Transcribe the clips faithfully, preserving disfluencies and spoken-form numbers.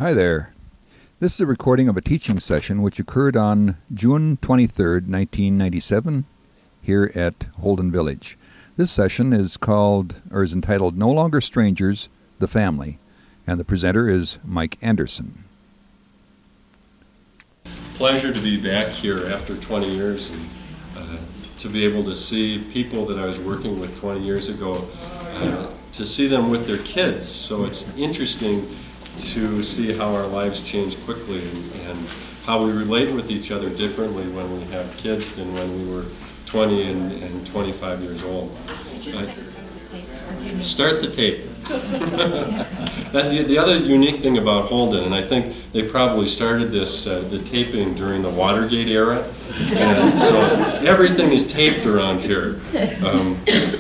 Hi there. This is a recording of a teaching session which occurred on June twenty-third, nineteen ninety-seven, here at Holden Village. This session is called, or is entitled, No Longer Strangers, The Family, and the presenter is Mike Anderson. Pleasure to be back here after twenty years and uh, to be able to see people that I was working with twenty years ago, uh, to see them with their kids. So it's interesting to see how our lives change quickly and, and how we relate with each other differently when we have kids than when we were twenty and, and twenty-five years old. Uh, start the tape. That, the, the other unique thing about Holden, and I think they probably started this, uh, the taping during the Watergate era, and so everything is taped around here. Um,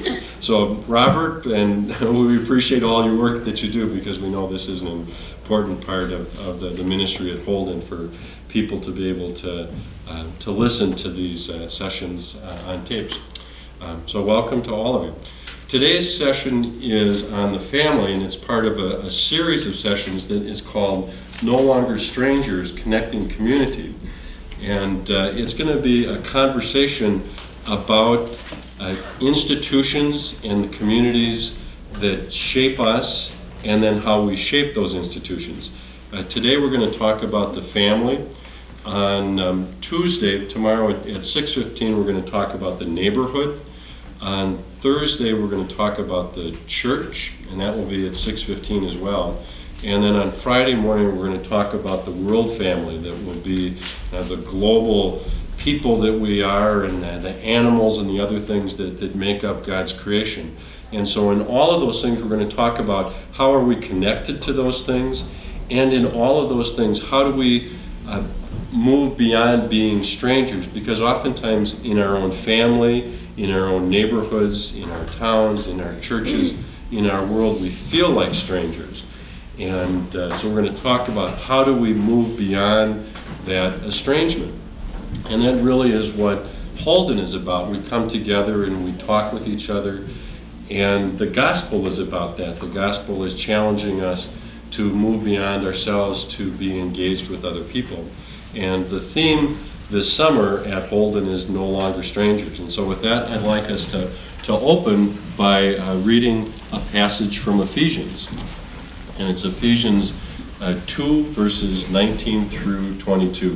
so Robert, and we appreciate all your work that you do, because we know this is an important part of, of the, the ministry at Holden for people to be able to, uh, to listen to these uh, sessions uh, on tapes. Um, so welcome to all of you. Today's session is on the family, and it's part of a, a series of sessions that is called No Longer Strangers, Connecting Community. And uh, it's going to be a conversation about uh, institutions and the communities that shape us, and then how we shape those institutions. Uh, today we're going to talk about the family. On um, Tuesday, tomorrow at, at six fifteen, we're going to talk about the neighborhood. On Thursday, we're going to talk about the church, and that will be at six fifteen as well. And then on Friday morning, we're going to talk about the world family, that will be uh, the global people that we are, and uh, the animals and the other things that, that make up God's creation. And so in all of those things, we're going to talk about how are we connected to those things, and in all of those things, how do we uh, move beyond being strangers? Because oftentimes in our own family, in our own neighborhoods, in our towns, in our churches, in our world, we feel like strangers. And uh, so we're going to talk about how do we move beyond that estrangement. And that really is what Holden is about. We come together and we talk with each other. And the gospel is about that. The gospel is challenging us to move beyond ourselves, to be engaged with other people. And the theme this summer at Holden is No Longer Strangers. And so with that, I'd like us to, to open by uh, reading a passage from Ephesians. And it's Ephesians uh, two, verses nineteen through twenty-two.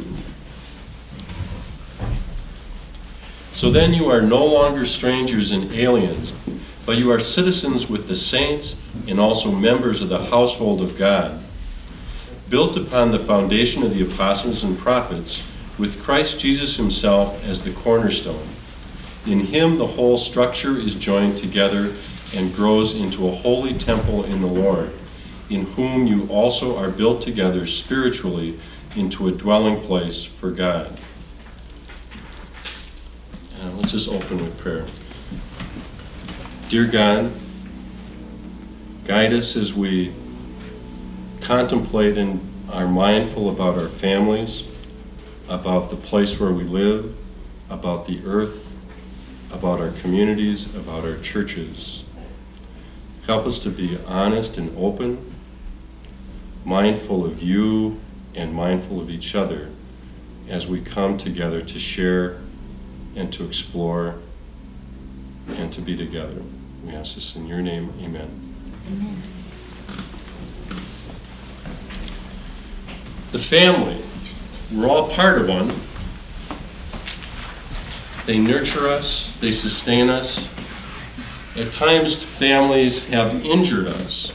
So then you are no longer strangers and aliens, but you are citizens with the saints and also members of the household of God, built upon the foundation of the apostles and prophets, with Christ Jesus himself as the cornerstone. In him the whole structure is joined together and grows into a holy temple in the Lord, in whom you also are built together spiritually into a dwelling place for God. Now, let's just open with prayer. Dear God, guide us as we contemplate and are mindful about our families, about the place where we live, about the earth, about our communities, about our churches. Help us to be honest and open, mindful of you and mindful of each other as we come together to share and to explore and to be together. We ask this in your name, amen. Amen. The family. We're all part of one. They nurture us, they sustain us. At times, families have injured us.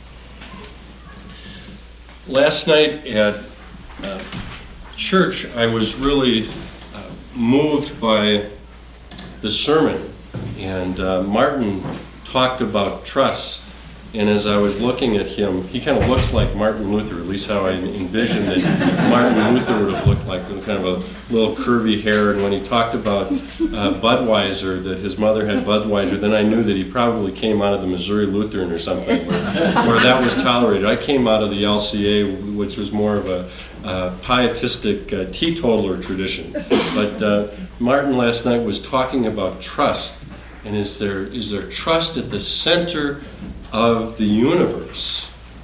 Last night at uh, church, I was really uh, moved by the sermon. And uh, Martin talked about trust. And as I was looking at him, he kind of looks like Martin Luther, at least how I envisioned that Martin Luther would have looked like, with kind of a little curvy hair. And when he talked about uh, Budweiser, that his mother had Budweiser, then I knew that he probably came out of the Missouri Lutheran or something, where, where that was tolerated. I came out of the L C A, which was more of a uh, pietistic uh, teetotaler tradition. But uh, Martin last night was talking about trust. And is there is there trust at the center of the universe?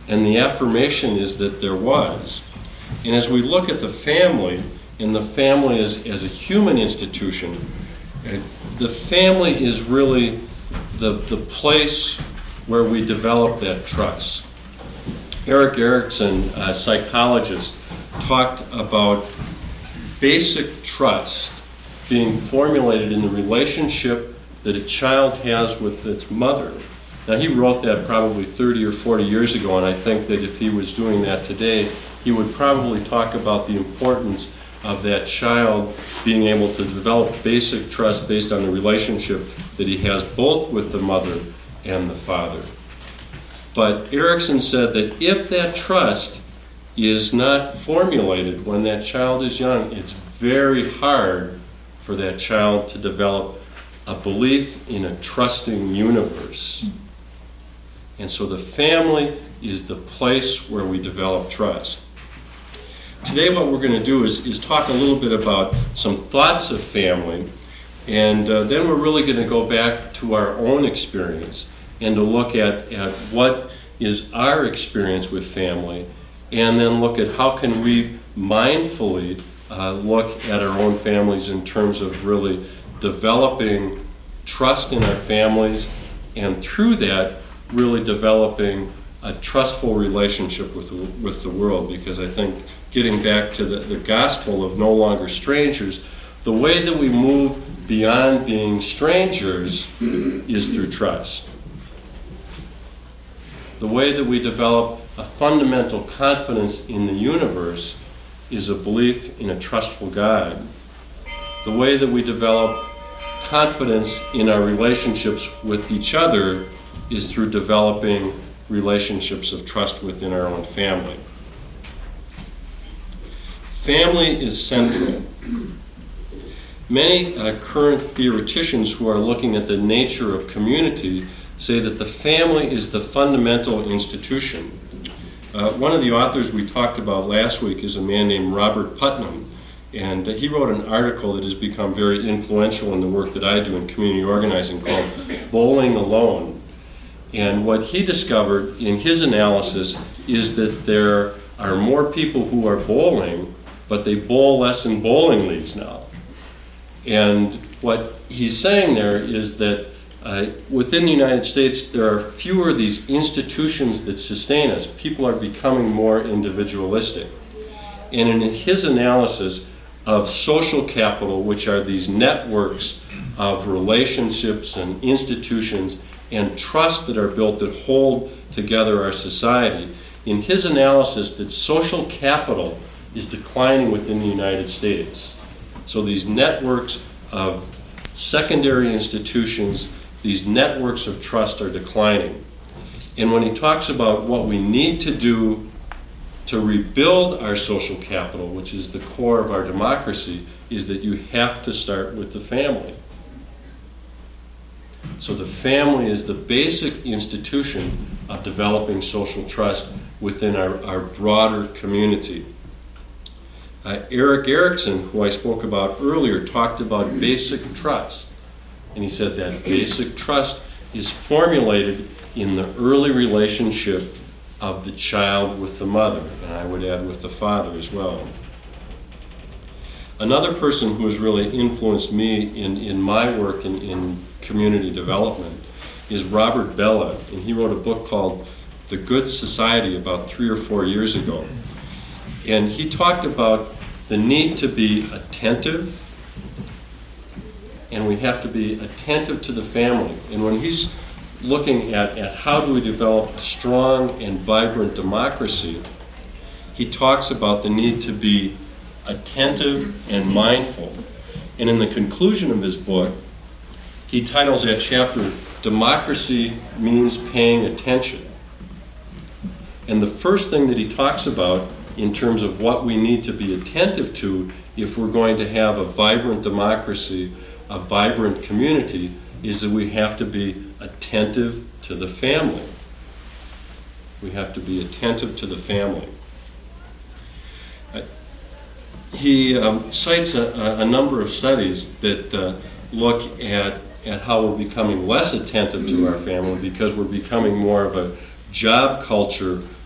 And the affirmation is that there was. And as we look at the family, and the family as, as a human institution, uh, the family is really the, the place where we develop that trust. Erik Erikson, a psychologist, talked about basic trust being formulated in the relationship that a child has with its mother. Now, he wrote that probably thirty or forty years ago, and I think that if he was doing that today, he would probably talk about the importance of that child being able to develop basic trust based on the relationship that he has both with the mother and the father. But Erikson said that if that trust is not formulated when that child is young, it's very hard for that child to develop a belief in a trusting universe. And so the family is the place where we develop trust. Today what we're going to do is, is talk a little bit about some thoughts of family, and uh, then we're really going to go back to our own experience and to look at, at what is our experience with family, and then look at how can we mindfully uh, look at our own families in terms of really developing trust in our families, and through that really developing a trustful relationship with the, with the world. Because I think getting back to the, the gospel of no longer strangers, the way that we move beyond being strangers is through trust. The way that we develop a fundamental confidence in the universe is a belief in a trustful God. The way that we develop confidence in our relationships with each other is through developing relationships of trust within our own family. Family is central. Many uh, current theoreticians who are looking at the nature of community say that the family is the fundamental institution. Uh, one of the authors we talked about last week is a man named Robert Putnam, and uh, he wrote an article that has become very influential in the work that I do in community organizing called Bowling Alone. And what he discovered in his analysis is that there are more people who are bowling, but they bowl less in bowling leagues now. And what he's saying there is that uh, within the United States, there are fewer of these institutions that sustain us. People are becoming more individualistic. And in his analysis of social capital, which are these networks of relationships and institutions and trust that are built that hold together our society, in his analysis that social capital is declining within the United States. So these networks of secondary institutions, these networks of trust are declining. And when he talks about what we need to do to rebuild our social capital, which is the core of our democracy, is that you have to start with the family. So the family is the basic institution of developing social trust within our, our broader community. Uh, Erik Erikson, who I spoke about earlier, talked about basic trust. And he said that basic trust is formulated in the early relationship of the child with the mother, and I would add with the father as well. Another person who has really influenced me in, in my work in, in community development is Robert Bellah, and he wrote a book called The Good Society about three or four years ago. And he talked about the need to be attentive, and we have to be attentive to the family. And when he's looking at, at how do we develop a strong and vibrant democracy, he talks about the need to be attentive and mindful. And in the conclusion of his book, he titles that chapter, Democracy Means Paying Attention. And the first thing that he talks about in terms of what we need to be attentive to if we're going to have a vibrant democracy, a vibrant community, is that we have to be attentive to the family. We have to be attentive to the family. Uh, he um, cites a, a number of studies that uh, look at, at how we're becoming less attentive to our family because we're becoming more of a job culture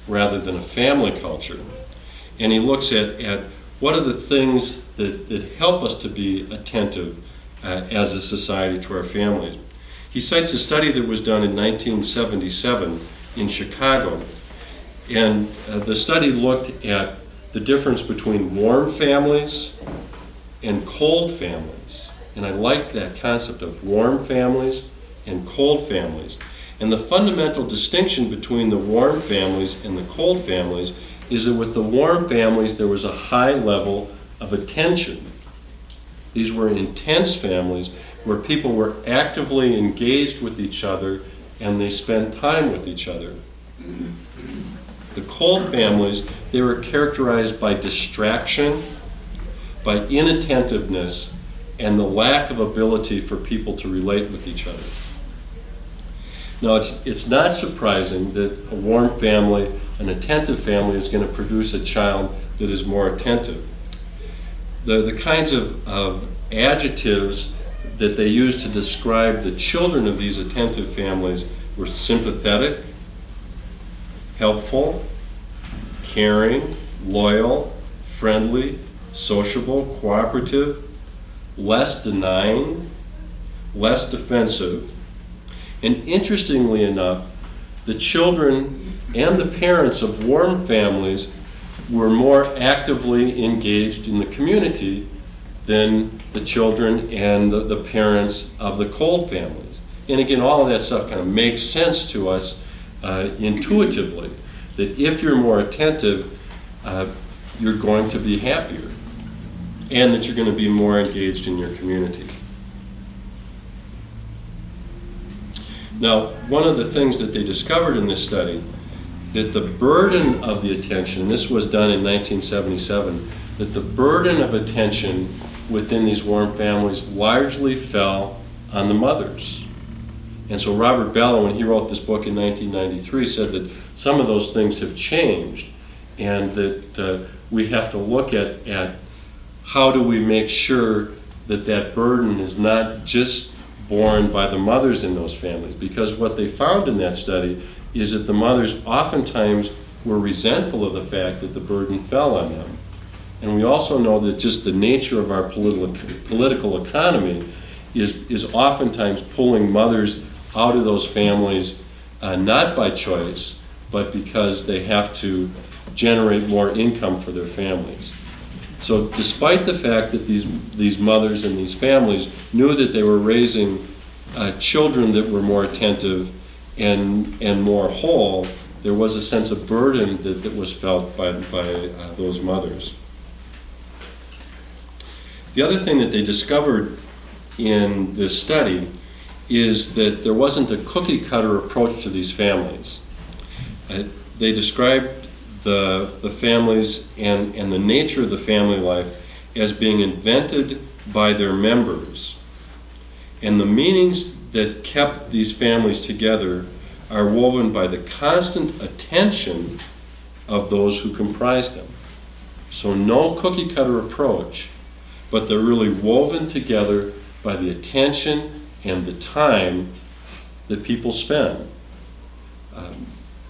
rather than a family culture. And he looks at, at what are the things that, that help us to be attentive uh, as a society to our families. He cites a study that was done in nineteen seventy-seven in Chicago. And uh, the study looked at the difference between warm families and cold families. And I like that concept of warm families and cold families. And the fundamental distinction between the warm families and the cold families is that with the warm families, there was a high level of attention. These were intense families where people were actively engaged with each other and they spent time with each other. The cold families, they were characterized by distraction, by inattentiveness, and the lack of ability for people to relate with each other. Now, it's, it's not surprising that a warm family, an attentive family, is going to produce a child that is more attentive. The, the kinds of, of adjectives that they used to describe the children of these attentive families were sympathetic, helpful, caring, loyal, friendly, sociable, cooperative, less denying, less defensive. And interestingly enough, the children and the parents of warm families were more actively engaged in the community than the children and the, the parents of the cold families. And again, all of that stuff kind of makes sense to us uh, intuitively, that if you're more attentive, uh, you're going to be happier, and that you're going to be more engaged in your community. Now, one of the things that they discovered in this study, that the burden of the attention, and this was done in nineteen seventy-seven, that the burden of attention within these warm families largely fell on the mothers. And so Robert Bellah, when he wrote this book in nineteen ninety-three, said that some of those things have changed, and that uh, we have to look at, at how do we make sure that that burden is not just borne by the mothers in those families. Because what they found in that study is that the mothers oftentimes were resentful of the fact that the burden fell on them. And we also know that just the nature of our political political economy is, is oftentimes pulling mothers out of those families, uh, not by choice, but because they have to generate more income for their families. So despite the fact that these, these mothers and these families knew that they were raising uh, children that were more attentive and, and more whole, there was a sense of burden that, that was felt by, by uh, those mothers. The other thing that they discovered in this study is that there wasn't a cookie cutter approach to these families. Uh, they described the, the families and, and the nature of the family life as being invented by their members. And the meanings that kept these families together are woven by the constant attention of those who comprise them. So no cookie cutter approach, but they're really woven together by the attention and the time that people spend. Um,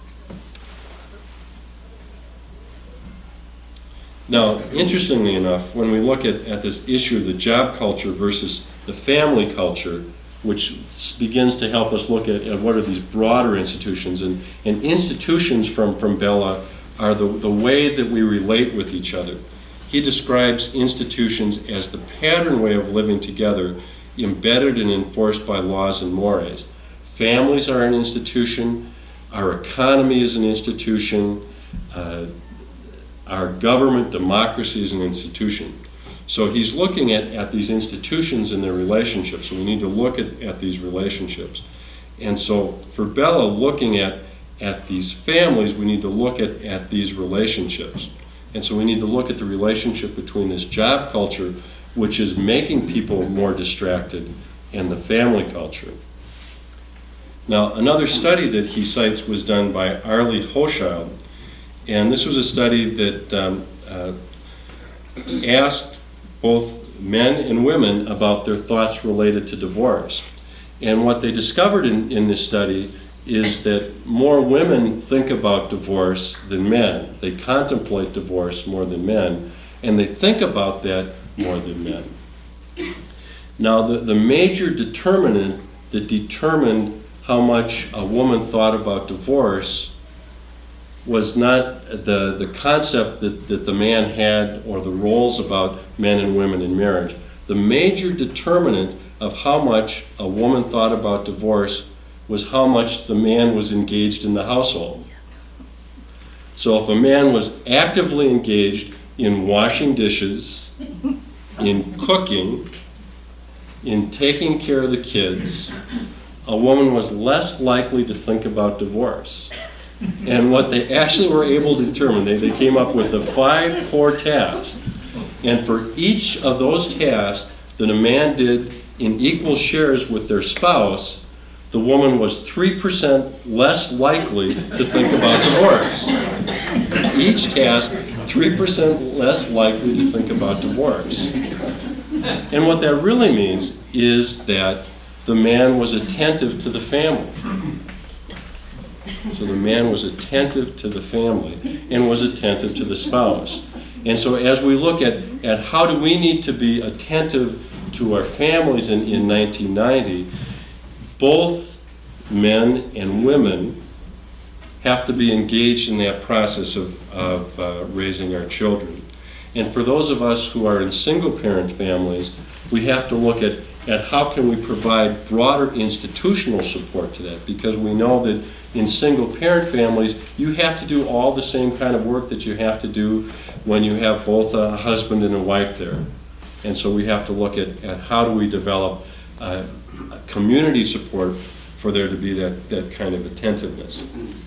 now, interestingly enough, when we look at, at this issue of the job culture versus the family culture, which begins to help us look at, at what are these broader institutions, and, and institutions from, from Bellah are the, the way that we relate with each other. He describes institutions as the pattern way of living together, embedded and enforced by laws and mores. Families are an institution, our economy is an institution, uh, our government, democracy is an institution. So he's looking at, at these institutions and their relationships, so we need to look at, at these relationships. And so for Bellah, looking at, at these families, we need to look at, at these relationships. And so we need to look at the relationship between this job culture, which is making people more distracted, and the family culture. Now, another study that he cites was done by Arlie Hochschild, and this was a study that um, uh, asked both men and women about their thoughts related to divorce. And what they discovered in, in this study is that more women think about divorce than men. They contemplate divorce more than men, and they think about that more than men. Now, the, the major determinant that determined how much a woman thought about divorce was not the, the concept that, that the man had or the roles about men and women in marriage. The major determinant of how much a woman thought about divorce was how much the man was engaged in the household. So if a man was actively engaged in washing dishes, in cooking, in taking care of the kids, a woman was less likely to think about divorce. And what they actually were able to determine, they, they came up with the five core tasks. And for each of those tasks that a man did in equal shares with their spouse, the woman was three percent less likely to think about divorce. Each task, three percent less likely to think about divorce. And what that really means is that the man was attentive to the family. So the man was attentive to the family and was attentive to the spouse. And so as we look at, at how do we need to be attentive to our families in, in nineteen ninety, both men and women have to be engaged in that process of, of uh, raising our children. And for those of us who are in single-parent families, we have to look at, at how can we provide broader institutional support to that, because we know that in single-parent families, you have to do all the same kind of work that you have to do when you have both a husband and a wife there. And so we have to look at, at how do we develop uh, community support for there to be that, that kind of attentiveness.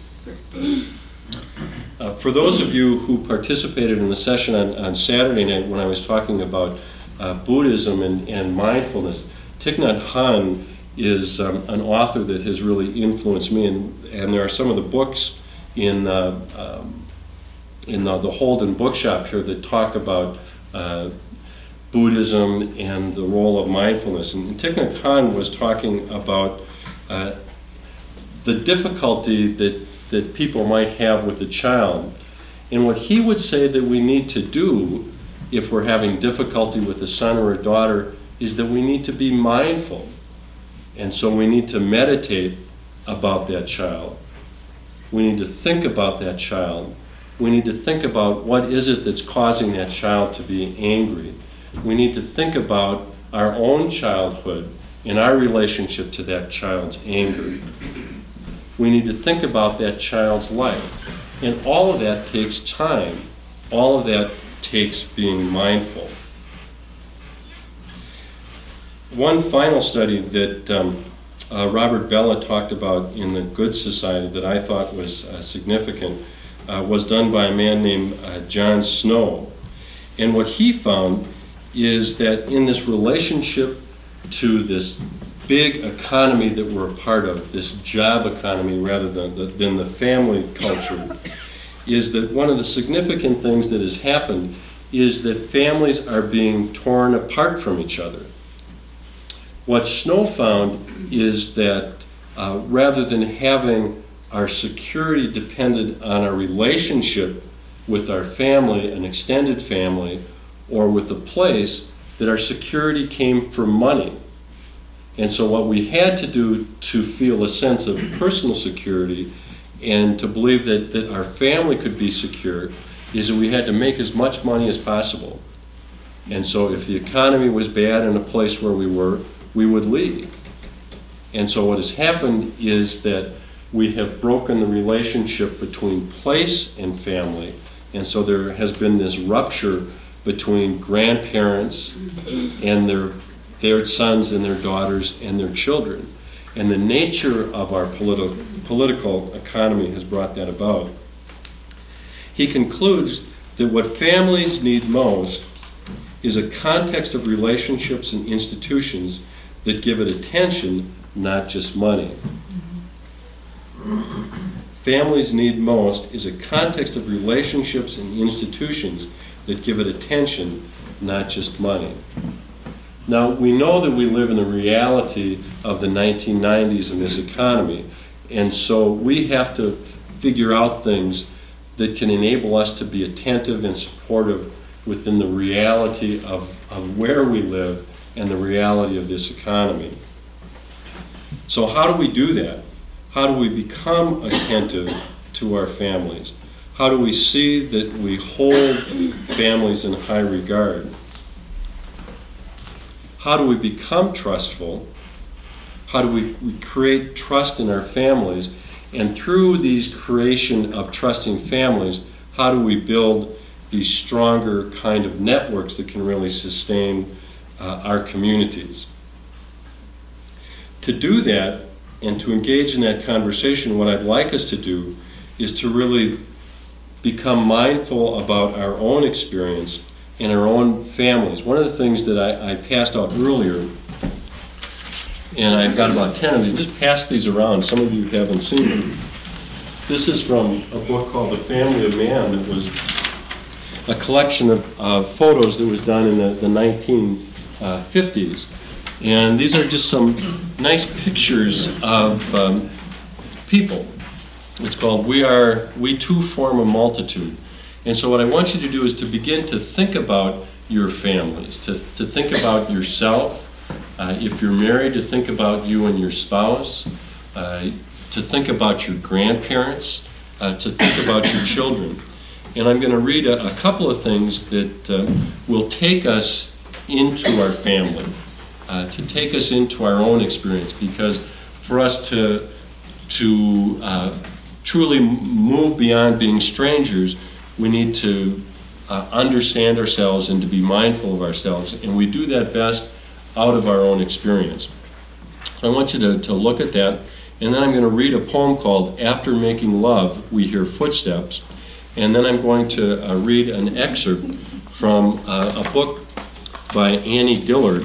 Uh, for those of you who participated in the session on, on Saturday night when I was talking about uh, Buddhism and, and mindfulness, Thich Nhat Hanh is um, an author that has really influenced me, and, and there are some of the books in, uh, um, in the, the Holden Bookshop here that talk about uh, Buddhism and the role of mindfulness. And Thich Nhat Hanh was talking about uh, the difficulty that, that people might have with a child. And what he would say that we need to do if we're having difficulty with a son or a daughter is that we need to be mindful. And so we need to meditate about that child. We need to think about that child. We need to think about what is it that's causing that child to be angry. We need to think about our own childhood and our relationship to that child's anger. We need to think about that child's life. And all of that takes time. All of that takes being mindful. One final study that um, uh, Robert Bellah talked about in the Good Society that I thought was uh, significant uh, was done by a man named uh, John Snow. And what he found is that in this relationship to this big economy that we're a part of, this job economy rather than the, than the family culture, is that one of the significant things that has happened is that families are being torn apart from each other. What Snow found is that uh, rather than having our security dependent on our relationship with our family, an extended family, or with a place, that our security came from money. And so what we had to do to feel a sense of personal security and to believe that, that our family could be secure is that we had to make as much money as possible. And so if the economy was bad in a place where we were, we would leave. And so what has happened is that we have broken the relationship between place and family. And so there has been this rupture between grandparents and their their sons and their daughters and their children. And the nature of our politi- political economy has brought that about. He concludes that what families need most is a context of relationships and institutions that give it attention, not just money. Families need most is a context of relationships and institutions that give it attention, not just money. Now, we know that we live in the reality of the nineteen nineties in this economy, And so we have to figure out things that can enable us to be attentive and supportive within the reality of, of where we live and the reality of this economy. So how do we do that? How do we become attentive to our families? How do we see that we hold families in high regard? How do we become trustful? How do we, we create trust in our families? And through these creation of trusting families, how do we build these stronger kind of networks that can really sustain uh, our communities? To do that and to engage in that conversation, what I'd like us to do is to really become mindful about our own experience and our own families. One of the things that I, I passed out earlier, and I've got about ten of these, just pass these around. Some of you haven't seen them. This is from a book called The Family of Man. That was a collection of uh, photos that was done in the, the nineteen fifties. And these are just some nice pictures of um, people. It's called We Are, We Too Form a Multitude. And so what I want you to do is to begin to think about your families, to, to think about yourself. Uh, if you're married, to think about you and your spouse, uh, to think about your grandparents, uh, to think about your children. And I'm going to read a, a couple of things that uh, will take us into our family, uh, to take us into our own experience, because for us to, to uh, truly move beyond being strangers, we need to uh, understand ourselves and to be mindful of ourselves. And we do that best out of our own experience. I want you to, to look at that, and then I'm going to read a poem called After Making Love, We Hear Footsteps, and then I'm going to uh, read an excerpt from uh, a book by Annie Dillard,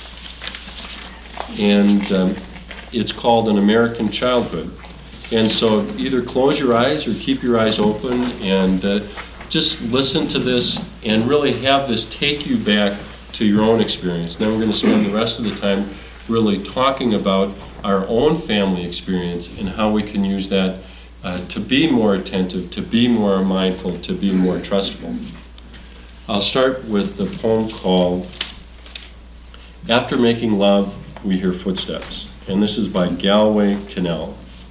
and um, it's called An American Childhood. And so either close your eyes or keep your eyes open and uh, just listen to this and really have this take you back to your own experience. Then we're going to spend the rest of the time really talking about our own family experience and how we can use that uh, to be more attentive, to be more mindful, to be more trustful. I'll start with the poem called After Making Love, We Hear Footsteps. And this is by Galway Kinnell.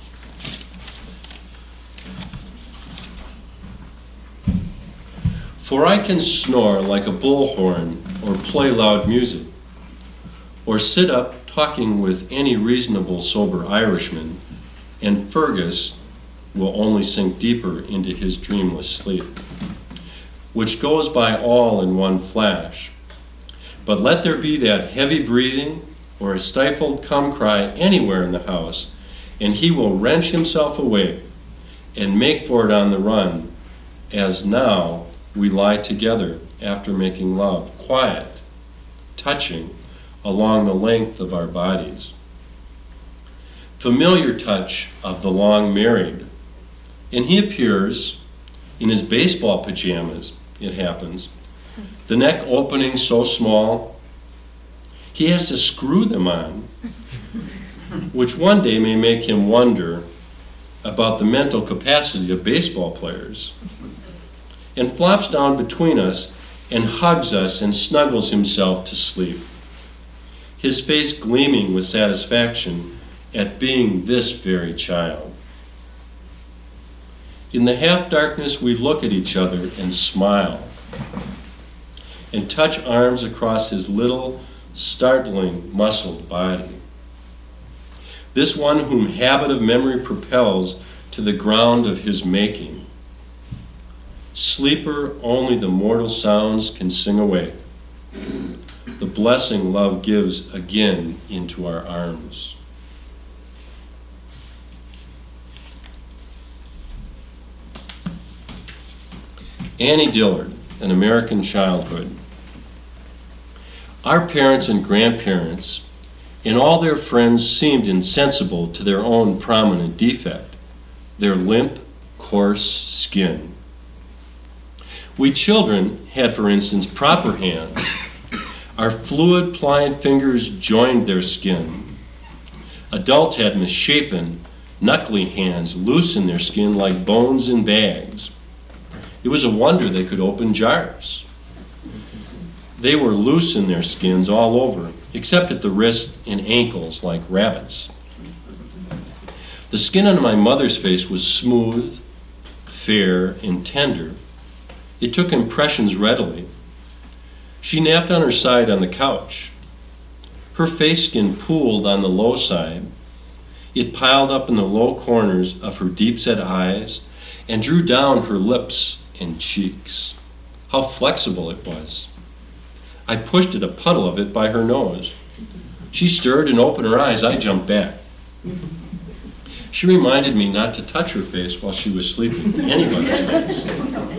For I can snore like a bullhorn or play loud music, or sit up talking with any reasonable sober Irishman, and Fergus will only sink deeper into his dreamless sleep, which goes by all in one flash. But let there be that heavy breathing or a stifled come cry anywhere in the house, and he will wrench himself awake and make for it on the run, as now we lie together after making love, quiet, touching along the length of our bodies. Familiar touch of the long married. And he appears in his baseball pajamas, it happens, the neck opening so small, he has to screw them on, which one day may make him wonder about the mental capacity of baseball players, and flops down between us and hugs us and snuggles himself to sleep, his face gleaming with satisfaction at being this very child. In the half-darkness, we look at each other and smile and touch arms across his little, startling, muscled body. This one whom habit of memory propels to the ground of his making. Sleeper only the mortal sounds can sing away. The blessing love gives again into our arms. Annie Dillard, An American Childhood. Our parents and grandparents and all their friends seemed insensible to their own prominent defect, their limp, coarse skin. We children had, for instance, proper hands. Our fluid, pliant fingers joined their skin. Adults had misshapen, knuckly hands loose in their skin like bones in bags. It was a wonder they could open jars. They were loose in their skins all over, except at the wrist and ankles like rabbits. The skin on my mother's face was smooth, fair, and tender. It took impressions readily. She napped on her side on the couch. Her face skin pooled on the low side. It piled up in the low corners of her deep-set eyes and drew down her lips and cheeks. How flexible it was. I pushed at a puddle of it by her nose. She stirred and opened her eyes. I jumped back. She reminded me not to touch her face while she was sleeping, anybody's face.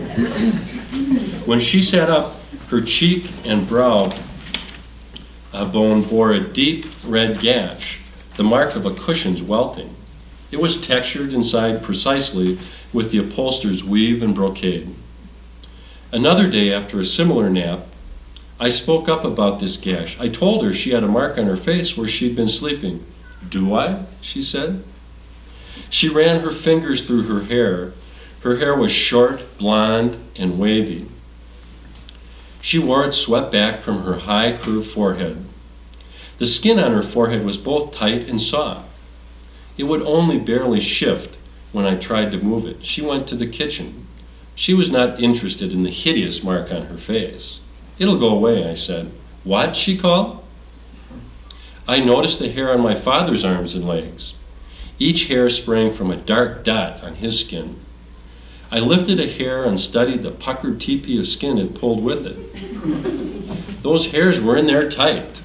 When she sat up, her cheek and brow uh, bone bore a deep red gash, the mark of a cushion's welting. It was textured inside precisely with the upholsterer's weave and brocade. Another day after a similar nap, I spoke up about this gash. I told her she had a mark on her face where she'd been sleeping. "Do I?" she said. She ran her fingers through her hair. Her hair was short, blonde, and wavy. She wore it swept back from her high, curved forehead. The skin on her forehead was both tight and soft. It would only barely shift when I tried to move it. She went to the kitchen. She was not interested in the hideous mark on her face. "It'll go away," I said. "What?" she called. I noticed the hair on my father's arms and legs. Each hair sprang from a dark dot on his skin. I lifted a hair and studied the puckered teepee of skin it pulled with it. Those hairs were in there tight.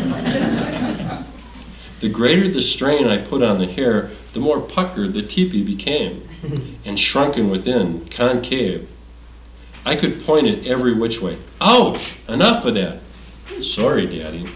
The greater the strain I put on the hair, the more puckered the teepee became, and shrunken within, concave. I could point it every which way. "Ouch! Enough of that." "Sorry, Daddy."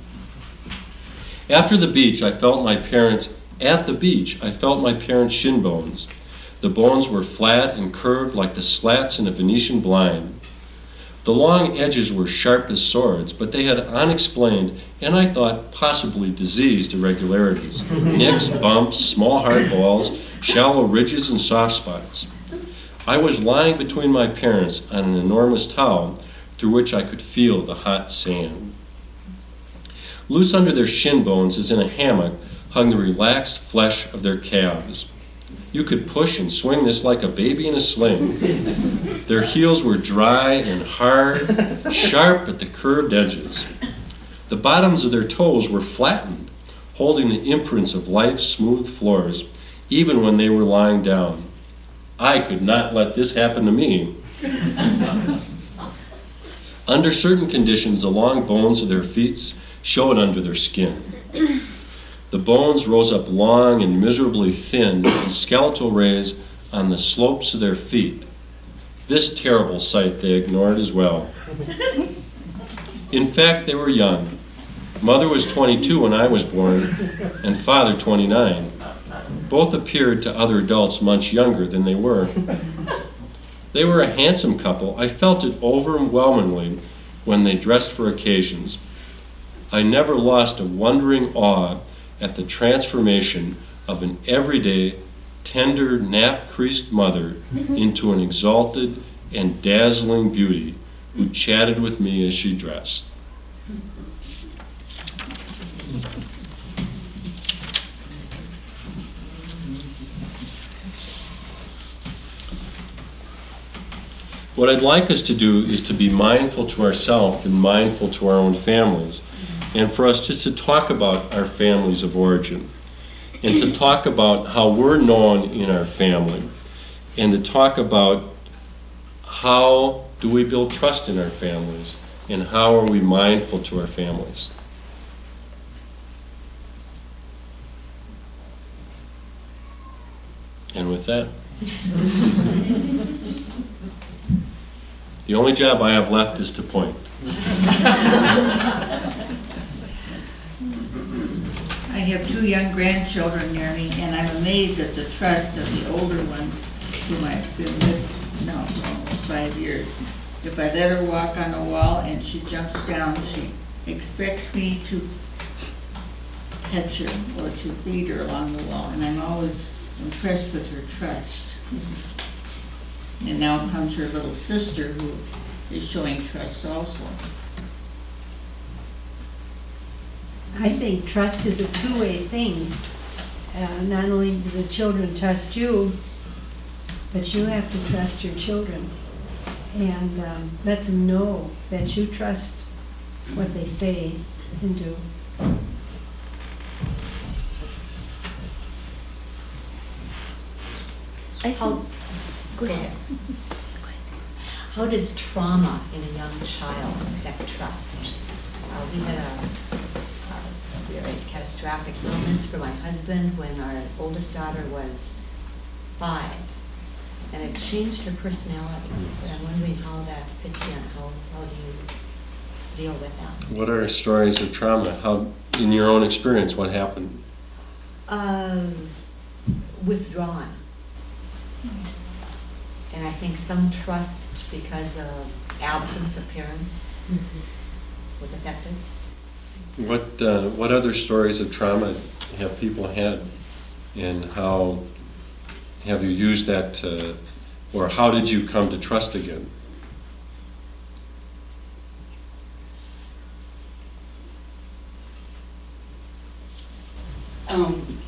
After the beach, I felt my parents, at the beach, I felt my parents' shin bones. The bones were flat and curved like the slats in a Venetian blind. The long edges were sharp as swords, but they had unexplained, and I thought possibly diseased irregularities. Nicks, bumps, small hard balls, shallow ridges, and soft spots. I was lying between my parents on an enormous towel through which I could feel the hot sand. Loose under their shin bones, as in a hammock, hung the relaxed flesh of their calves. You could push and swing this like a baby in a sling. Their heels were dry and hard, sharp at the curved edges. The bottoms of their toes were flattened, holding the imprints of life's smooth floors, even when they were lying down. I could not let this happen to me. Under certain conditions, the long bones of their feet showed under their skin. The bones rose up long and miserably thin in skeletal rays on the slopes of their feet. This terrible sight they ignored as well. In fact, they were young. Mother was twenty-two when I was born, and father twenty-nine. Both appeared to other adults much younger than they were. They were a handsome couple. I felt it overwhelmingly when they dressed for occasions. I never lost a wondering awe at the transformation of an everyday, tender, nap-creased mother into an exalted and dazzling beauty who chatted with me as she dressed. What I'd like us to do is to be mindful to ourselves and mindful to our own families, and for us just to talk about our families of origin, and to talk about how we're known in our family, and to talk about how do we build trust in our families, and how are we mindful to our families. And with that, the only job I have left is to point. I have two young grandchildren near me, and I'm amazed at the trust of the older one, whom I've been with now for almost five years. If I let her walk on a wall and she jumps down, she expects me to catch her or to lead her along the wall, and I'm always impressed with her trust. And now comes her little sister who is showing trust also. I think trust is a two-way thing. Uh, not only do the children trust you, but you have to trust your children and um, let them know that you trust what they say and do. I How, think, go ahead. How does trauma in a young child affect trust? Uh, we had a, a very catastrophic illness for my husband when our oldest daughter was five, and it changed her personality. And I'm wondering how that fits in. How how do you deal with that? What are stories of trauma? How, in your own experience, what happened? Um, withdrawn. And I think some trust because of absence of parents was affected. What uh, what other stories of trauma have people had, and how have you used that to, or how did you come to trust again? Um,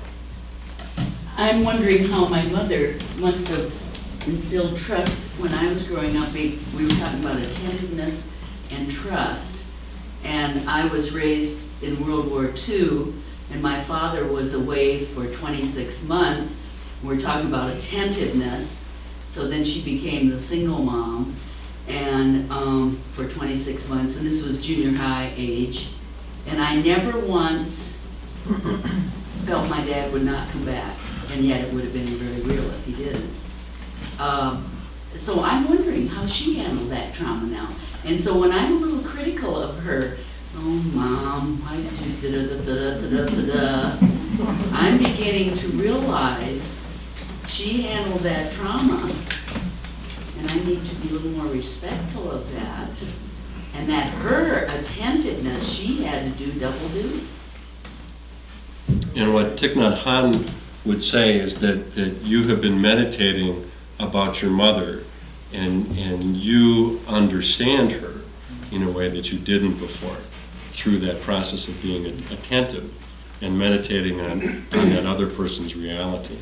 I'm wondering how my mother must have instilled trust when I was growing up. We we were talking about attentiveness and trust. And I was raised in World War Two, and my father was away for twenty-six months. We're talking about attentiveness. So then she became the single mom, and um, for twenty-six months, and this was junior high age. And I never once felt my dad would not come back, and yet it would have been very real if he didn't. Um, so I'm wondering how she handled that trauma now. And so when I'm a little critical of her, oh mom, why did you da da da da da da da, I'm beginning to realize she handled that trauma, and I need to be a little more respectful of that. And that her attentiveness, she had to do double duty. And what Thich Nhat Hanh would say is that, that you have been meditating about your mother, and and you understand her in a way that you didn't before, through that process of being attentive and meditating on, on that other person's reality.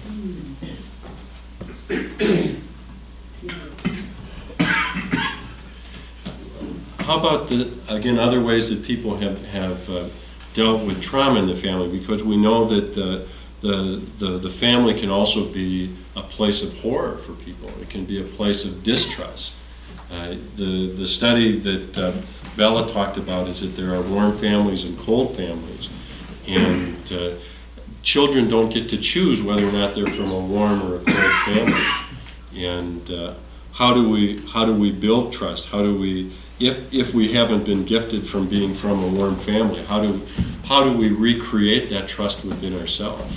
How about the, again, other ways that people have, have uh, dealt with trauma in the family? Because we know that the, the, the, the family can also be a place of horror for people. It can be a place of distrust. Uh, the, the study that uh, Bella talked about is that there are warm families and cold families. And uh, children don't get to choose whether or not they're from a warm or a cold family. And uh, how do we how do we build trust? How do we, if if we haven't been gifted from being from a warm family, how do how do we recreate that trust within ourselves?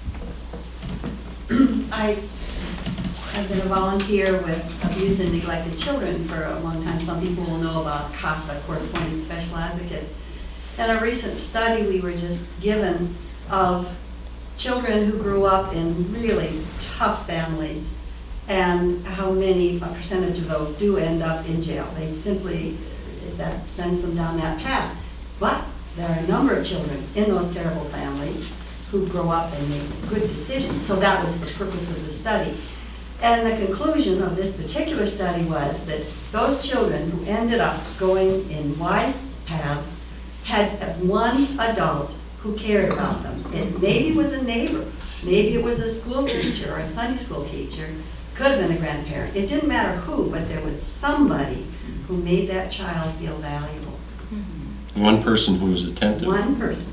I have been a volunteer with abused and neglected children for a long time. Some people will know about CASA, Court Appointed Special Advocates. In a recent study we were just given of children who grew up in really tough families, and how many, a percentage of those do end up in jail. They simply, that sends them down that path. But there are a number of children in those terrible families who grow up and make good decisions. So that was the purpose of the study. And the conclusion of this particular study was that those children who ended up going in wise paths had one adult who cared about them. It maybe was a neighbor, maybe it was a school teacher or a Sunday school teacher, could have been a grandparent. It didn't matter who, but there was somebody who made that child feel valuable. One person who was attentive. One person.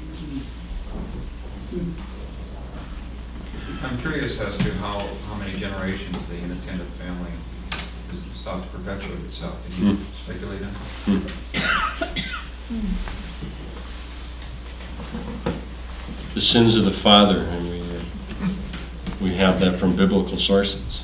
I'm curious as to how, how many generations the inattentive family is sought to perpetuate itself. Can you Hmm. speculate on that? Hmm. The sins of the father, and we, uh, we have that from biblical sources.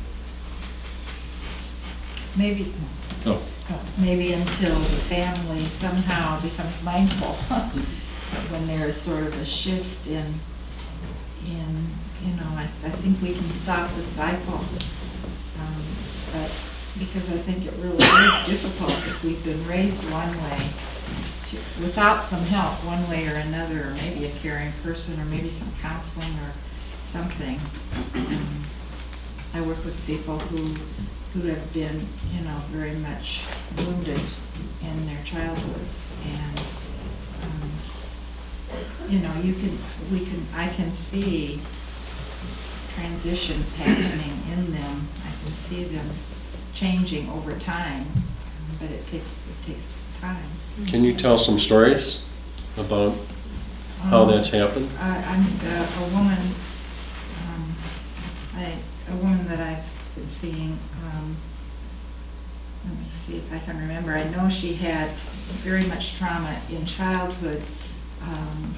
Maybe, Oh, maybe until the family somehow becomes mindful when there's sort of a shift in, in you know, I, I think we can stop the cycle. Um, But, because I think it really is difficult if we've been raised one way, to, without some help, one way or another, or maybe a caring person, or maybe some counseling or something. Um, I work with people who, who have been, you know, very much wounded in their childhoods, and, um, you know, you can, we can, I can see transitions happening in them. I can see them changing over time, but it takes, it takes time. Can you tell some stories about how Um, that's happened? I, I'm uh, a woman, um, I, a woman that I've been seeing, um, let me see if I can remember. I know she had very much trauma in childhood. Um,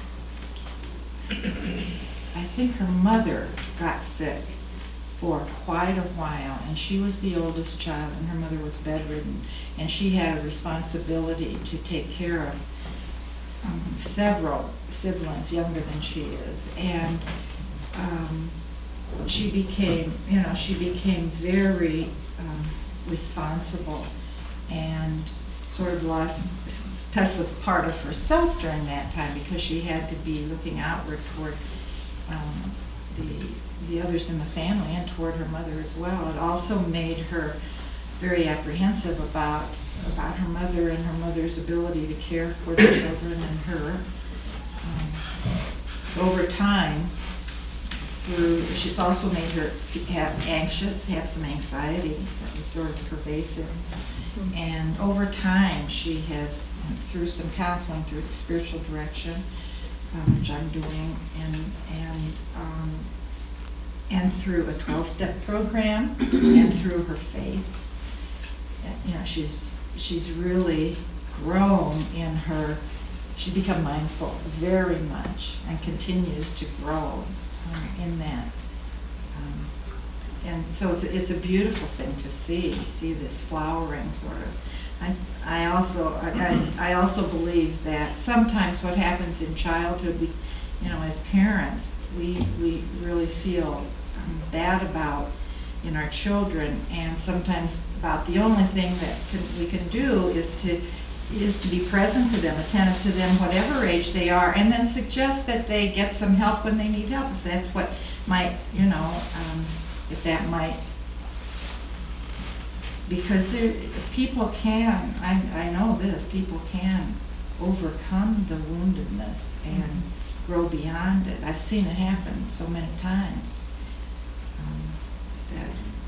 I think her mother got sick for quite a while, and she was the oldest child, and her mother was bedridden, and she had a responsibility to take care of um, several siblings younger than she is, and um, she became, you know, she became very um, responsible, and sort of lost touch with part of herself during that time, because she had to be looking outward toward um, the the others in the family and toward her mother as well. It also made her very apprehensive about about her mother and her mother's ability to care for the children and her. Um, over time, through, she's also made her f- have anxious, have some anxiety that was sort of pervasive. And over time, she has, through some counseling, through the spiritual direction, um, which I'm doing, and and um, and through a twelve-step program, and through her faith, you know, she's she's really grown in her. She's become mindful very much, and continues to grow um, in that. Um, and so it's a, it's a beautiful thing to see, see this flowering sort of. I, I also I, I also believe that sometimes what happens in childhood, we, you know, as parents, we we really feel um, bad about in our children, and sometimes about the only thing that can, we can do is to is to be present to them, attentive to them, whatever age they are, and then suggest that they get some help when they need help. If that's what might, you know, um, if that might. Because there, people can, I, I know this, people can overcome the woundedness and mm-hmm. grow beyond it. I've seen it happen so many times. Um, that,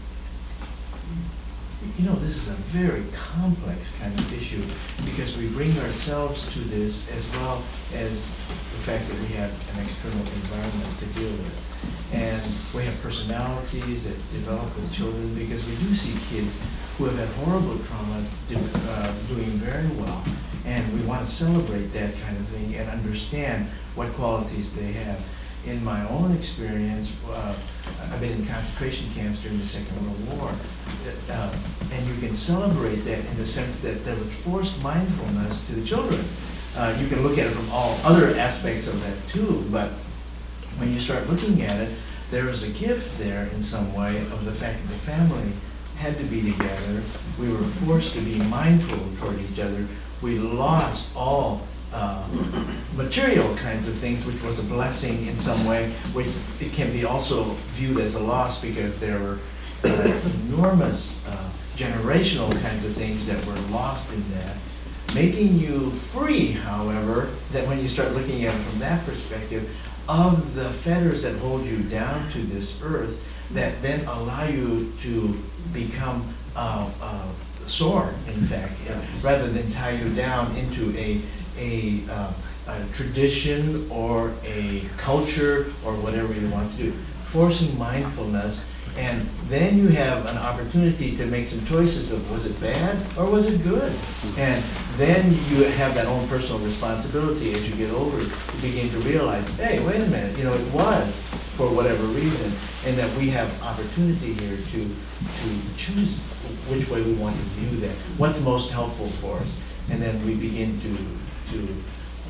You know, this is a very complex kind of issue, because we bring ourselves to this as well as the fact that we have an external environment to deal with. And we have personalities that develop with children, because we do see kids who have had horrible trauma do, uh, doing very well. And we want to celebrate that kind of thing and understand what qualities they have. In my own experience, uh, I've been in concentration camps during the Second World War, uh, and you can celebrate that in the sense that there was forced mindfulness to the children. Uh, you can look at it from all other aspects of that too, but when you start looking at it, there is a gift there in some way of the fact that the family had to be together. We were forced to be mindful toward each other. We lost all uh, material kinds of things, which was a blessing in some way, which it can be also viewed as a loss, because there were uh, enormous uh, generational kinds of things that were lost in that. Making you free, however, that when you start looking at it from that perspective, of the fetters that hold you down to this earth, that then allow you to become uh, uh, soar, in fact, uh, rather than tie you down into a, a, uh, a tradition or a culture or whatever you want to do. Forcing mindfulness, and then you have an opportunity to make some choices of, was it bad or was it good? And then you have that own personal responsibility as you get older to begin to realize, hey, wait a minute, you know, it was for whatever reason, and that we have opportunity here to to choose which way we want to view that, what's most helpful for us, and then we begin to to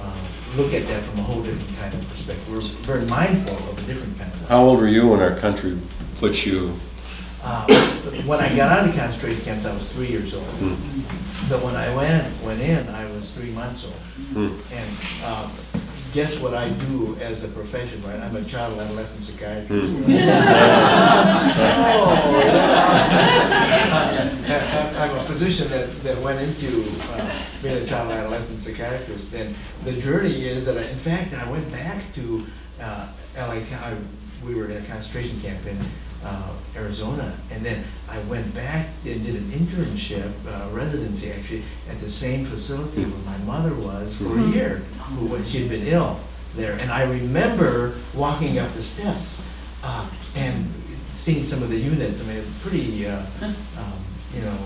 uh, look at that from a whole different kind of perspective. We're very mindful of a different kind of. How old were you when our country put you? Uh, when I got out of concentration camps, I was three years old. Hmm. But when I went went in, I was three months old. Hmm. And uh, guess what I do as a profession, right? I'm a child adolescent psychiatrist. Hmm. Oh, yeah. I'm a physician that, that went into uh, being a child adolescent psychiatrist. And the journey is that, I, in fact, I went back to uh, L A. I, we were in a concentration camp in uh, Arizona, and then I went back and did an internship, uh, residency actually, at the same facility where my mother was for a year, who when she had been ill there. And I remember walking up the steps uh, and seeing some of the units. I mean, it's pretty, uh, um, you know,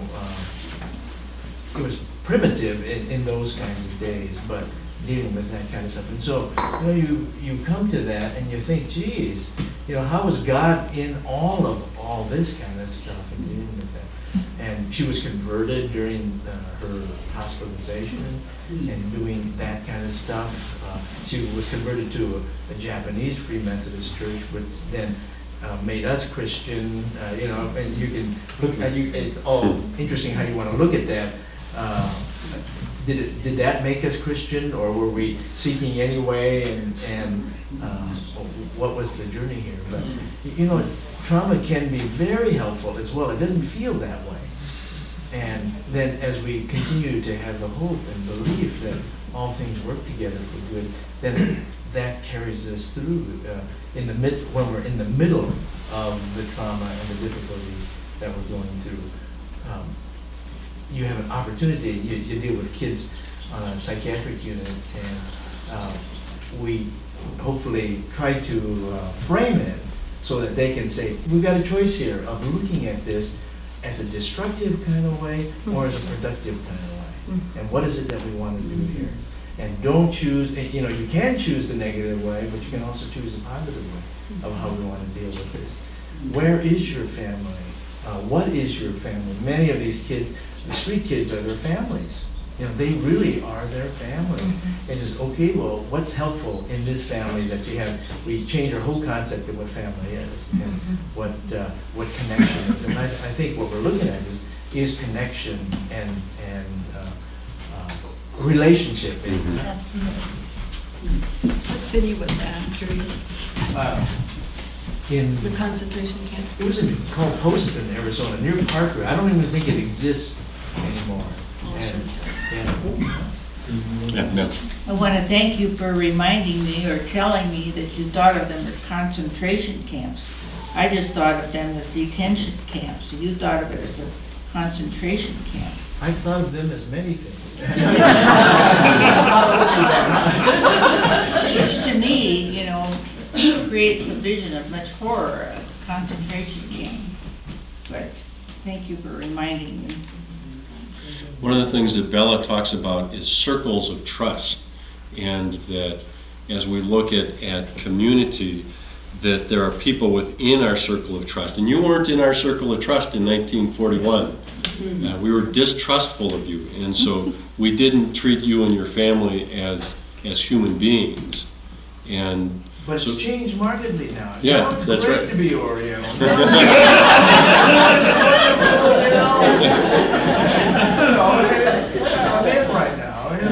uh, it was primitive in, in those kinds of days, but dealing with that kind of stuff. And so, you know, you, you come to that and you think, geez, you know, how was God in all of all this kind of stuff and dealing with that? And she was converted during uh, her hospitalization and doing that kind of stuff. Uh, she was converted to a, a Japanese Free Methodist church, which then uh, made us Christian, uh, you know, and you can look at you, it's all interesting how you want to look at that. Uh, Did it, did that make us Christian, or were we seeking anyway, and, and uh, what was the journey here? But, you know, trauma can be very helpful as well. It doesn't feel that way. And then as we continue to have the hope and belief that all things work together for good, then that carries us through uh, in the midst, when we're in the middle of the trauma and the difficulty that we're going through. Um, you have an opportunity, you, you deal with kids on a psychiatric unit, and uh, we hopefully try to uh, frame it so that they can say, we've got a choice here of looking at this as a destructive kind of way or as a productive kind of way. And what is it that we want to do here? And don't choose, you know, you can choose the negative way, but you can also choose the positive way of how we want to deal with this. Where is your family? Uh, what is your family? Many of these kids, the street kids, are their families. You know, they really are their families. Mm-hmm. And just, okay, well, what's helpful in this family that you have? We change our whole concept of what family is and mm-hmm. what uh, what connection is. And I, I think what we're looking at is is connection and and uh, uh, relationship. Mm-hmm. Absolutely. What city was that? I'm curious. Uh, in The concentration camp? It was in, called Poston, Arizona, near Parker. I don't even think it exists anymore. And, yeah. Yeah, no. I want to thank you for reminding me or telling me that you thought of them as concentration camps. I just thought of them as detention camps. You thought of it as a concentration camp. I've thought of them as many things. Which to me, you know, creates a vision of much horror, a concentration camp. But thank you for reminding me. One of the things that Bella talks about is circles of trust, and that as we look at, at community, that there are people within our circle of trust. And you weren't in our circle of trust in nineteen forty-one. Uh, we were distrustful of you, and so we didn't treat you and your family as as human beings. And But it's so, changed markedly now. Yeah, now it's that's great right. to be Oriental. I'm in right now. You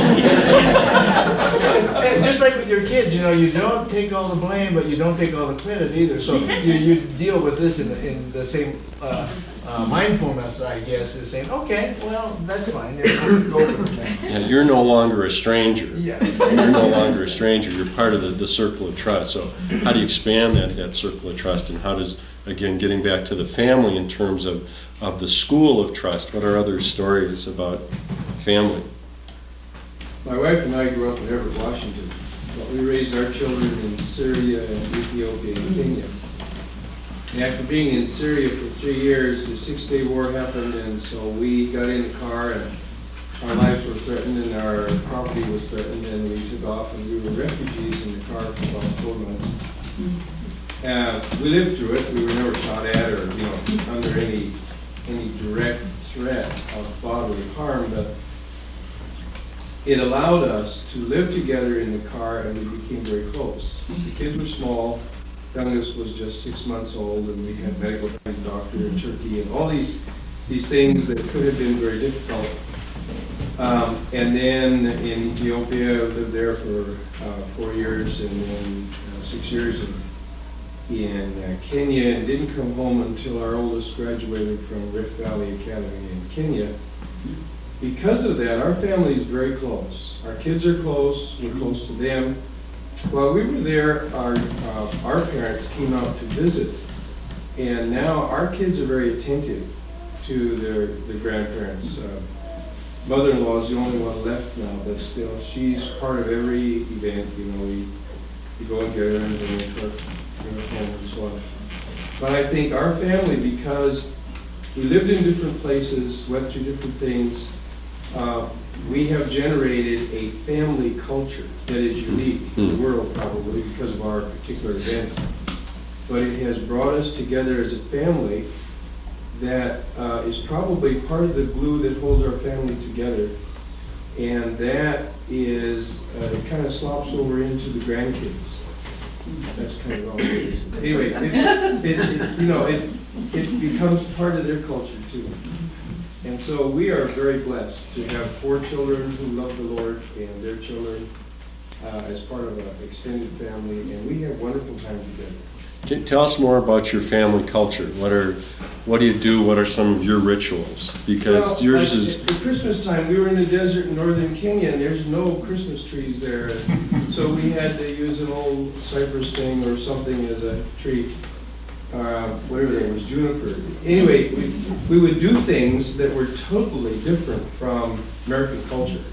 know? And just like with your kids, you know, you don't take all the blame, but you don't take all the credit either. So you, you deal with this in, in the same uh, uh, mindfulness, I guess, is saying, okay, well, that's fine. We'll go with that. yeah, you're no longer a stranger. Yeah. You're no longer a stranger. You're part of the, the circle of trust. So how do you expand that, that circle of trust, and how does, again, getting back to the family in terms of, of the school of trust, what are other stories about family? My wife and I grew up in Everett, Washington, but we raised our children in Syria and Ethiopia and Kenya. And after being in Syria for three years, the Six-Day War happened, and so we got in the car, and our lives were threatened, and our property was threatened, and we took off, and we were refugees in the car for about four months. Uh, we lived through it. We were never shot at or, you know, under any – any direct threat of bodily harm, but, it allowed us to live together in the car, and we became very close. The kids were small, youngest was just six months old, and we had medical doctor in Turkey, and all these, these things that could have been very difficult. Um, and then in Ethiopia, I lived there for uh, four years, and then uh, six years in, in uh, Kenya, and didn't come home until our oldest graduated from Rift Valley Academy in Kenya. Because of that, our family is very close. Our kids are close, we're close to them. While we were there, our, uh, our parents came out to visit, and now our kids are very attentive to their, their grandparents. Uh, Mother-in-law is the only one left now, but still, she's part of every event. You know, we, we go and get her and bring her to our home and so on. But I think our family, because we lived in different places, went through different things, uh, we have generated a family culture that is unique in the world, probably because of our particular events. But it has brought us together as a family that uh, is probably part of the glue that holds our family together. And that is, uh, it kind of slops over into the grandkids. That's kind of all it is. Anyway, it, it, it, you know, it, it becomes part of their culture too. And so we are very blessed to have four children who love the Lord and their children uh, as part of an extended family, and we have wonderful time together. Can- Tell us more about your family culture. What are, what do you do? What are some of your rituals? Because Well, yours at- is, At Christmas time, we were in the desert in northern Kenya, and there's no Christmas trees there. So we had to use an old cypress thing or something as a tree, uh, whatever that was, juniper. Anyway, we, we would do things that were totally different from American culture.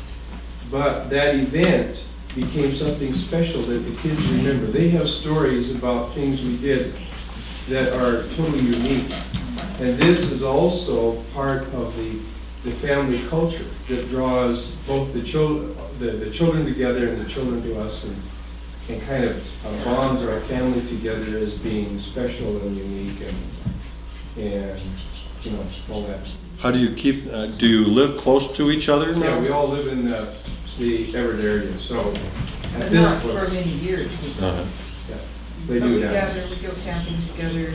But that event became something special that the kids remember. They have stories about things we did that are totally unique. And this is also part of the, the family culture that draws both the, chil- the, the children together and the children to us, and, and kind of uh, bonds our family together as being special and unique, and, and you know, all that. how do you keep, uh, do you live close to each other now? Yeah, we all live in the, the Everett area, so at But this not point. for many years. we- Uh-huh. Yeah, they But do we now. gather, we go camping together,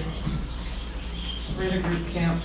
we're in a group camp.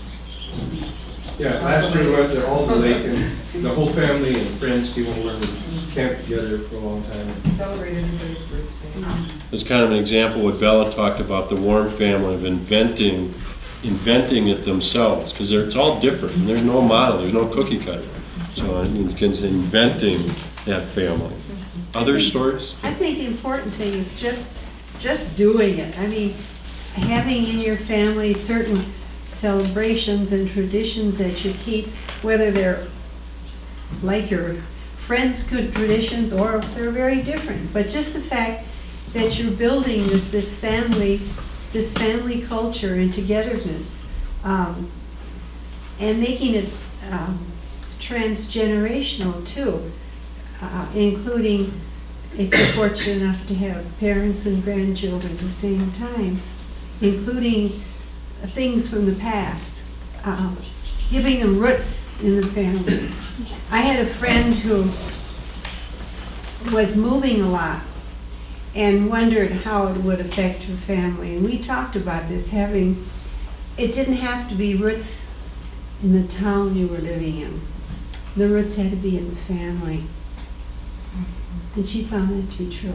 Yeah, last year we went to Alden Lake, and the whole family and friends came over and camped together for a long time. Celebrate everybody's birthday. It's kind of an example what Bella talked about, the Warm family of inventing, inventing it themselves, because it's all different. And there's no model, there's no cookie cutter. So I mean, it's inventing that family. Other stories? I think the important thing is just, just doing it. I mean, having in your family certain celebrations and traditions that you keep, whether they're like your friends' good traditions or if they're very different. But just the fact that you're building this, this family, this family culture and togetherness, um, and making it um, transgenerational too, uh, including if you're fortunate enough to have parents and grandchildren at the same time, including things from the past, um, giving them roots in the family. I had a friend who was moving a lot and wondered how it would affect her family. And we talked about this, having, it didn't have to be roots in the town you were living in. The roots had to be in the family. And she found that to be true.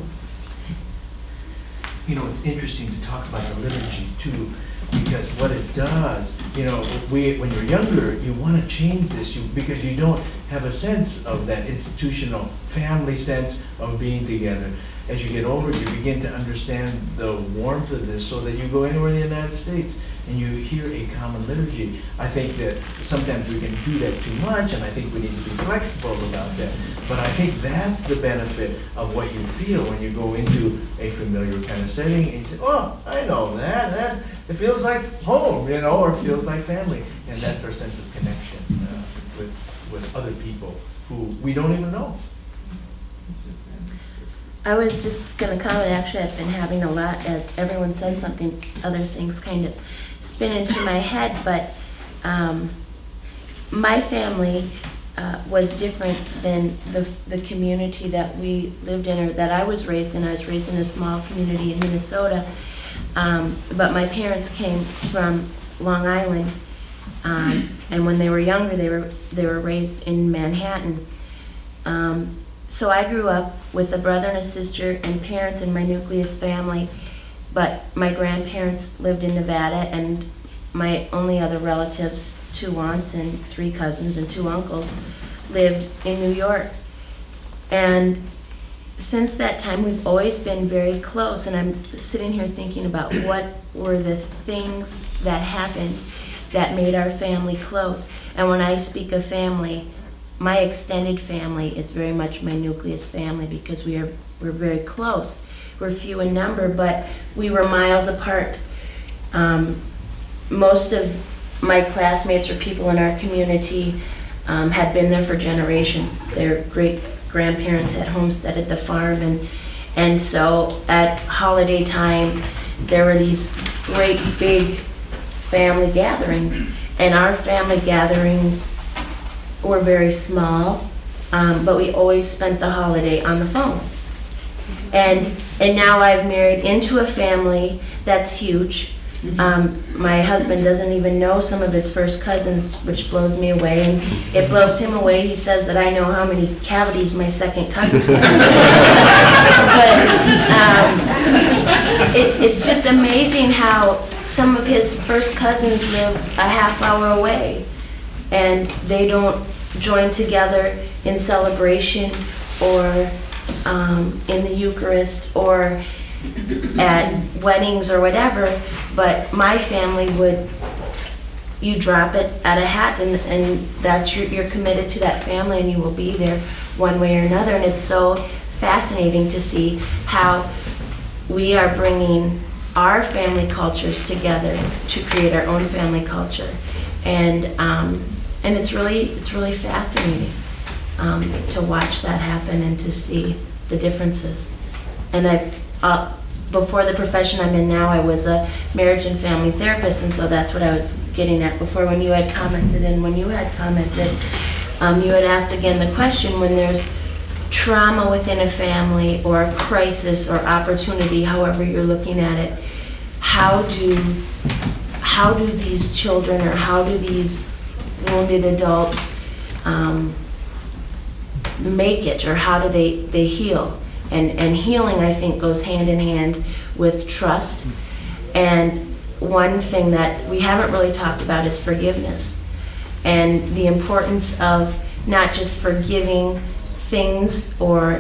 You know, it's interesting to talk about the liturgy too, because what it does, you know, we, when you're younger, you want to change this, you, because you don't have a sense of that institutional family sense of being together. As you get older, you begin to understand the warmth of this, so that you go anywhere in the United States and you hear a common liturgy. I think that sometimes we can do that too much, and I think we need to be flexible about that. But I think that's the benefit of what you feel when you go into a familiar kind of setting and you say, oh, I know that, that, it feels like home, you know, or it feels like family. And that's our sense of connection uh, with, with other people who we don't even know. I was just going to comment, actually, I've been having a lot, as everyone says something, other things kind of spin into my head, but um, my family uh, was different than the, the community that we lived in or that I was raised in. I was raised in a small community in Minnesota, um, but my parents came from Long Island, um, and when they were younger, they were they were raised in Manhattan. Um, so I grew up with a brother and a sister and parents in my nucleus family, but my grandparents lived in Nevada, and my only other relatives, two aunts and three cousins and two uncles, lived in New York. And since that time, we've always been very close, and I'm sitting here thinking about what were the things that happened that made our family close. And when I speak of family, my extended family is very much my nucleus family, because we are we're very close. We're few in number, but we were miles apart. Um, most of my classmates or people in our community um, had been there for generations. Their great grandparents had homesteaded the farm, and and so at holiday time there were these great big family gatherings, and our family gatherings were very small, um, but we always spent the holiday on the phone. And and now I've married into a family that's huge. Um, my husband doesn't even know some of his first cousins, which blows me away, and it blows him away. He says that I know how many cavities my second cousins have. But um, it, it's just amazing how some of his first cousins live a half hour away, and they don't join together in celebration or um, in the Eucharist or at weddings or whatever, but my family would, you drop it at a hat, and, and that's your, you're committed to that family, and you will be there one way or another. And it's so fascinating to see how we are bringing our family cultures together to create our own family culture, and um, and it's really it's really fascinating um, to watch that happen and to see the differences. And I've Uh, before the profession I'm in now, I was a marriage and family therapist, and so that's what I was getting at before when you had commented. And when you had commented, um, you had asked again the question, when there's trauma within a family or a crisis or opportunity, however you're looking at it, how do how do these children or how do these wounded adults um, make it, or how do they, they heal? And, and healing, I think, goes hand in hand with trust. And one thing that we haven't really talked about is forgiveness, and the importance of not just forgiving things or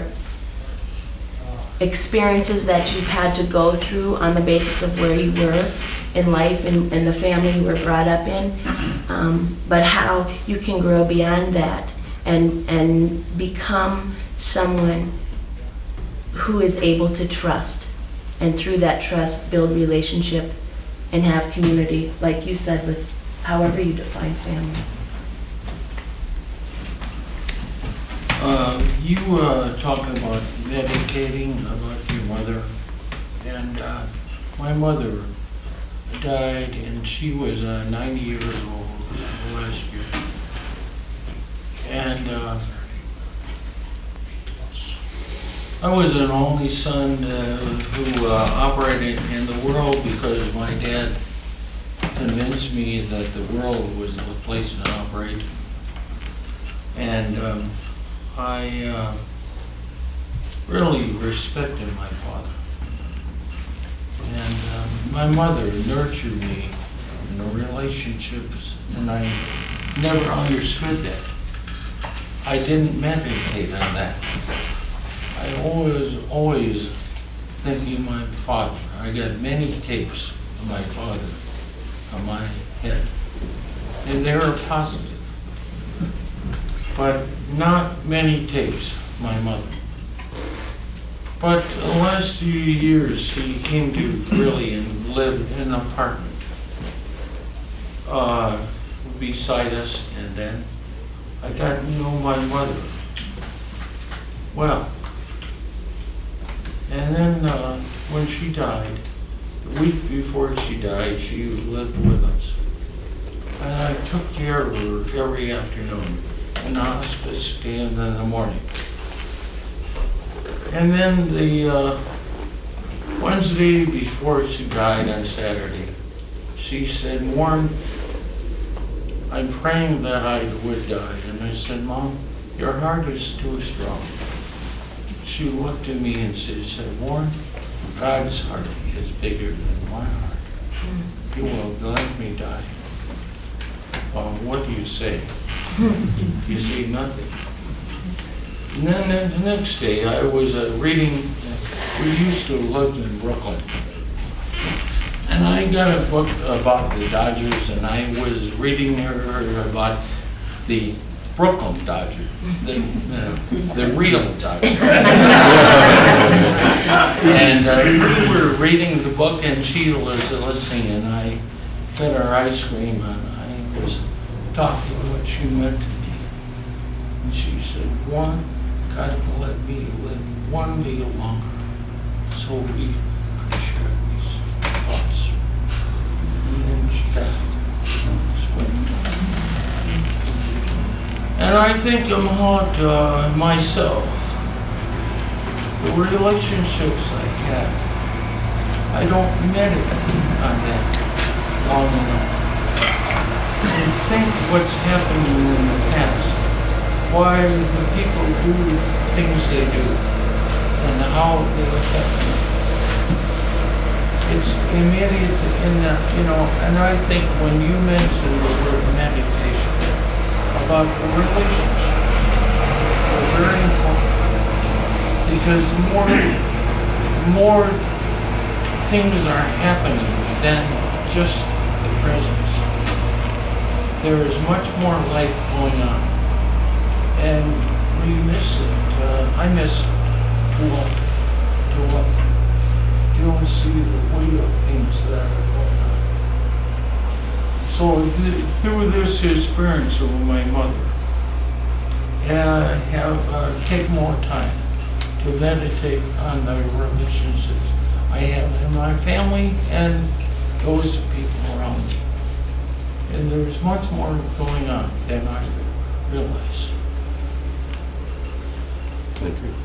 experiences that you've had to go through on the basis of where you were in life and, and the family you were brought up in, um, but how you can grow beyond that and, and become someone who is able to trust, and through that trust build relationship and have community, like you said, with however you define family. Uh, you uh, talking about medicating about your mother, and uh, my mother died, and she was uh, ninety years old last year, and uh, I was an only son uh, who uh, operated in the world because my dad convinced me that the world was the place to operate. And um, I uh, really respected my father. And um, my mother nurtured me in the relationships, and I never understood that. I didn't meditate on that. I always, always thinking my father. I got many tapes of my father on my head, and they were positive, but not many tapes of my mother. But the last few years, he came to really and live in an apartment uh, beside us, and then I got to know my mother well. And then uh, when she died, the week before she died, she lived with us. And I took care of her every afternoon. in hospice in the morning. And then the uh, Wednesday before she died on Saturday, she said, Warren, I'm praying that I would die. And I said, Mom, your heart is too strong. She looked at me and she said, Warren, God's heart is bigger than my heart. He will let me die. Well, what do you say? You say nothing. And then the next day, I was uh, reading, we used to live in Brooklyn. And I got a book about the Dodgers, and I was reading her about the Brooklyn Dodgers, the, the, the real Dodgers. And uh, we were reading the book, and she was listening, and I fed her ice cream, and I was talking what she meant to me. And she said, Warren, God will let me live one day longer, so we could share these thoughts. And then she died. And I think about uh, myself, the relationships I have. I don't meditate on that long enough. And think what's happening in the past, why the people do things they do, and how they affect them. It's immediate in that, you know, and I think when you mentioned the word meditation, about the relationships, are very important. Because more, more th- things are happening than just the presence. There is much more life going on. And we miss it. Uh, I miss to what, to what, you don't see the weight of things that are going on. So th- through this experience of my mother, I have uh, take more time to meditate on the relationships I have in my family and those people around me. And there's much more going on than I realize. Thank you.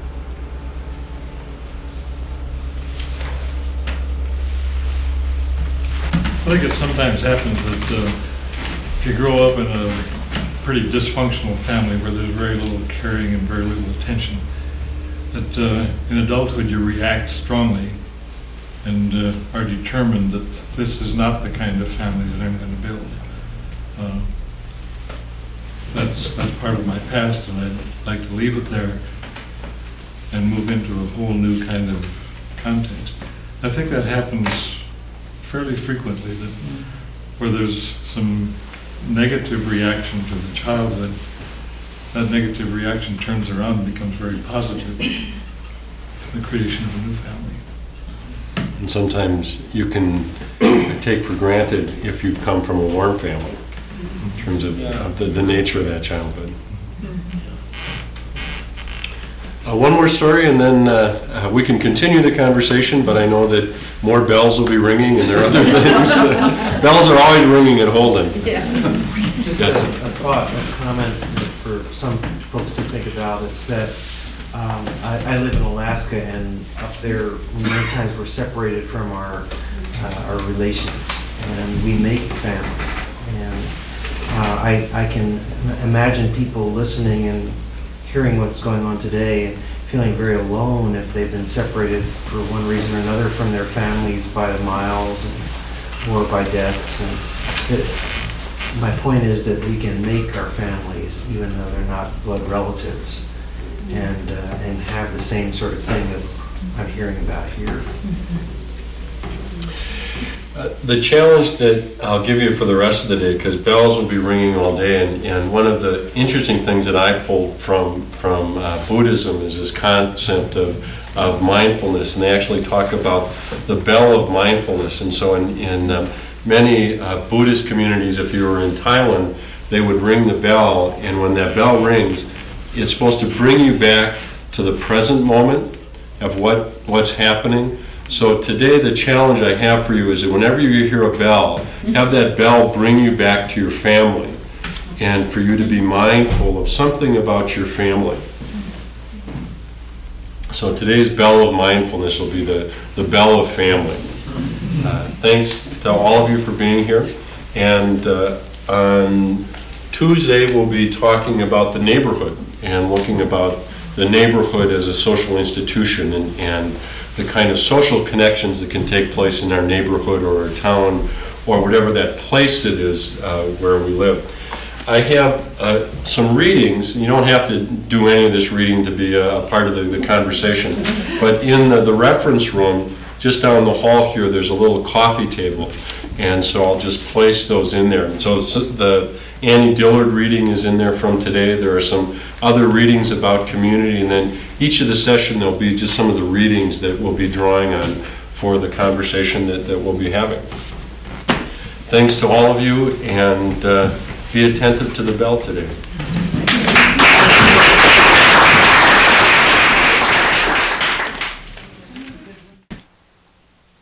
I think it sometimes happens that uh, if you grow up in a pretty dysfunctional family where there's very little caring and very little attention, that uh, in adulthood you react strongly and uh, are determined that this is not the kind of family that I'm going to build. Uh, that's that's part of my past, and I'd like to leave it there and move into a whole new kind of context. I think that happens fairly frequently, that where there's some negative reaction to the childhood, that negative reaction turns around and becomes very positive, the creation of a new family. And sometimes you can take for granted if you've come from a warm family, in terms of, Yeah. of the, the nature of that childhood. Uh, one more story, and then uh, uh, we can continue the conversation, but I know that more bells will be ringing and there are other things. Uh, bells are always ringing at Holden. Just Yes. a, a thought, a comment for some folks to think about is that um, I, I live in Alaska, and up there many times we're separated from our uh, our relations, and we make family. And uh, I I can imagine people listening and hearing what's going on today and feeling very alone if they've been separated for one reason or another from their families by the miles and, or by deaths. And it, my point is that we can make our families, even though they're not blood relatives, and uh, and have the same sort of thing that I'm hearing about here. Uh, the challenge that I'll give you for the rest of the day, because bells will be ringing all day, and, and one of the interesting things that I pulled from from uh, Buddhism is this concept of, of mindfulness, and they actually talk about the bell of mindfulness. And so in, in uh, many uh, Buddhist communities, if you were in Thailand, they would ring the bell, and when that bell rings, it's supposed to bring you back to the present moment of what what's happening. So today the challenge I have for you is that whenever you hear a bell, have that bell bring you back to your family and for you to be mindful of something about your family. So today's bell of mindfulness will be the, the bell of family. Uh, thanks to all of you for being here. And uh, on Tuesday, we'll be talking about the neighborhood and looking about the neighborhood as a social institution and, and the kind of social connections that can take place in our neighborhood or our town or whatever that place it is uh, where we live. I have uh, some readings. You don't have to do any of this reading to be a, a part of the, the conversation, but in the, the reference room, just down the hall here, there's a little coffee table, and so I'll just place those in there. And so, so the Annie Dillard reading is in there from today. There are some other readings about community, and then each of the session there'll be just some of the readings that we'll be drawing on for the conversation that, that we'll be having. Thanks to all of you, and uh, be attentive to the bell today.